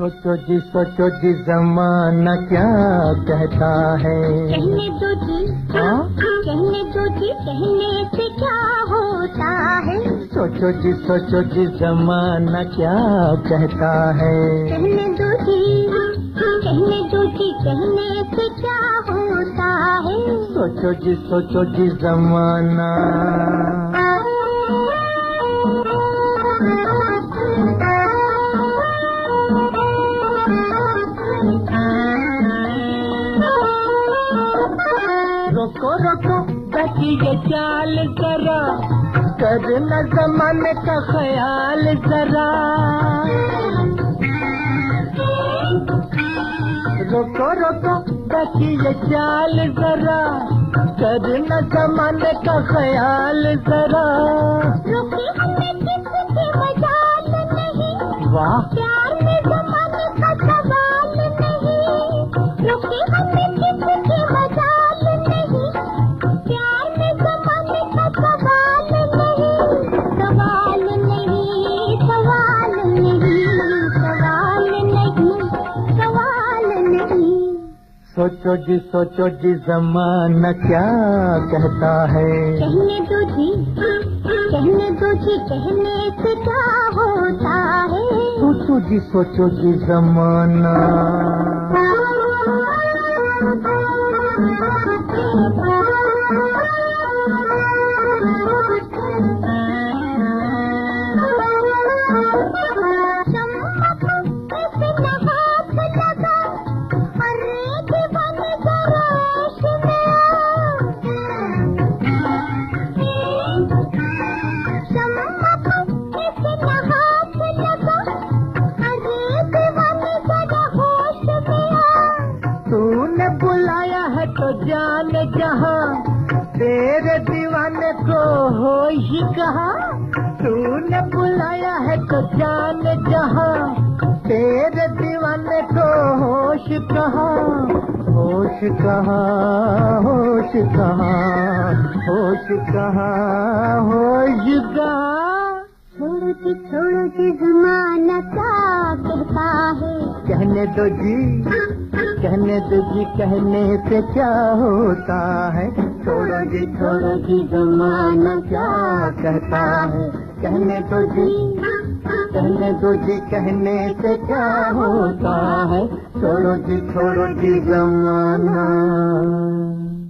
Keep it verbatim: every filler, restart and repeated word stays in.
सोचो जी सोचो जी जमाना क्या कहता है। कहने दो जी, हाँ? कहने दो जी, कहने से क्या होता है। सोचो जी सोचो जी जमाना क्या कहता है। कहने दो जी, कहने दो जी, कहने से क्या होता है। सोचो जी सोचो जी जमाना। रोको रोको बची ये चाल जरा, करना जमाने का ख्याल जरा। रोको रोको बची ये चाल जरा, करना जमाने का ख्याल जरा। रुके हमें किसकी मजाल नहीं, वाह प्यार में जमाने का सवाल नहीं। रुके हमें किसकी मजाल नहीं, प्यार में जमाने का सवाल नहीं। सवाल नहीं, सवाल नहीं, सवाल नहीं, सवाल नहीं। सोचो जी सोचो जी जमाना क्या कहता है। कहने दो जी, कहने दो जी, कहने से क्या होता है। सोचो जी सोचो जी जमाना। तूने बुलाया है तो जाने जहाँ, तेरे दीवाने को होश कहाँ। तूने बुलाया है तो जाने जहाँ, तेरे दीवाने को होश कहाँ। होश कहाँ होश कहाँ होश कहाँ होश कहाँ। छोड़ो जी, छोड़ो जी, जमाना क्या कहता है। कहने दो जी, कहने दो जी, कहने से क्या होता है। छोड़ो जी छोड़ो जी जमाना क्या कहता है। कहने दो जी, कहने दो जी, कहने से क्या होता है। छोड़ो जी छोड़ो जी जमाना।